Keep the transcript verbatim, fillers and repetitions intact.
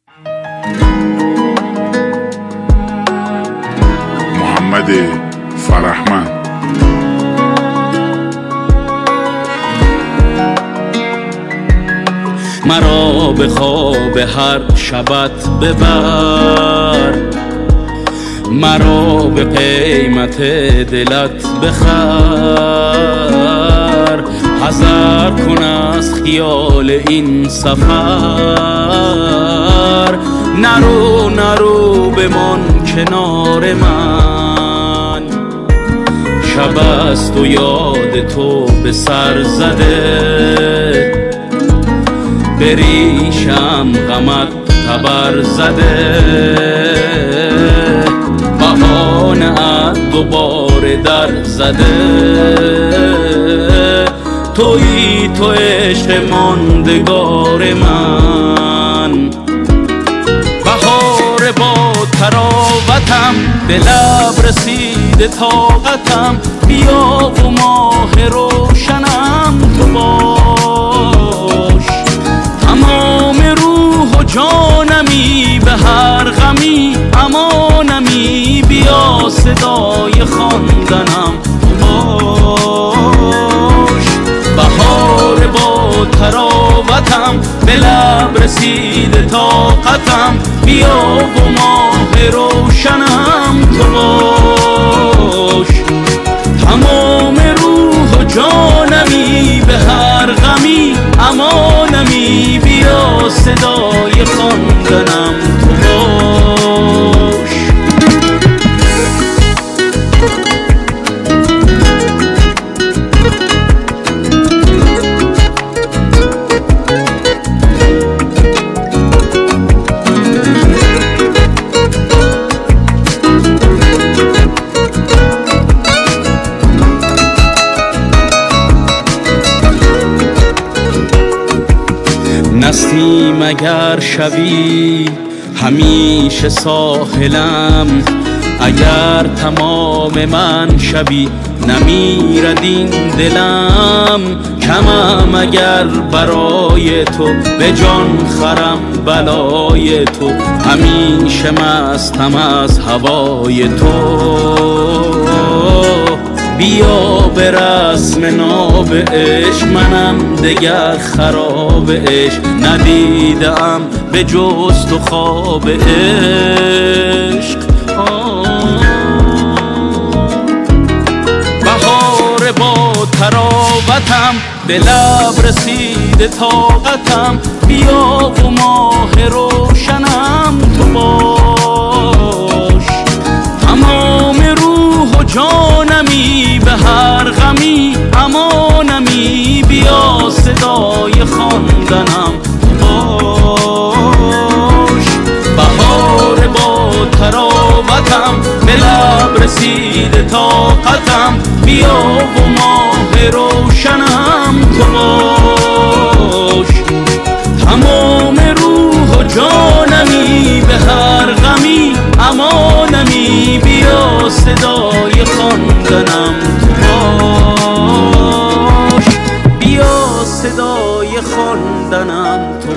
محمد فرهمند. مرا به خواب هر شبت ببر، مرا به قیمت دلت بخر. حذر کن از خیال این سفر، نرو نرو بمان کنار من. شب است و یاد تو به سر زده، بریشم غمت تبر زده. بهانه ات دوباره در زده، تویی تو عشق ماندگار من. بهار با تراوتم به لب رسیده طاقتم، بیا و ماه روشنم تو باش. تمام روح و جانمی به هر غمی امانمی، بیا صدای خواندنم تو باش. بهار با تراوتم به لب رسیده طاقتم، بیا و ماه روشنم تو باش. تمام روح و جانمی به هر غمی امانمی، بیا صدای خواندنم تو باش. نسیم اگر شوی همیشه ساحلم، اگر تمام من شوی نمیرد این دلم. کمم اگر برای تو به جان خرم بلای تو، همیشه مستم از هوای تو. بیا به رسم ناب عشق، منم دگر خراب عشق ندیدم به جز تو خواب عشق. بهار با تراوتم به لب رسیده طاقتم، بیا و ماه روشنم تو باش. تمام روح و جانمی به هر غمی امانمی، بیا صدای خواندنم تو باش. بهار با تراوتم به لب رسیده طاقتم، بیا و ماه روشنم تو باش. تمام روح و جانمی به هر غمی امانمی، بیا صدای خواندنم تو باش. بیا صدای خواندنم تو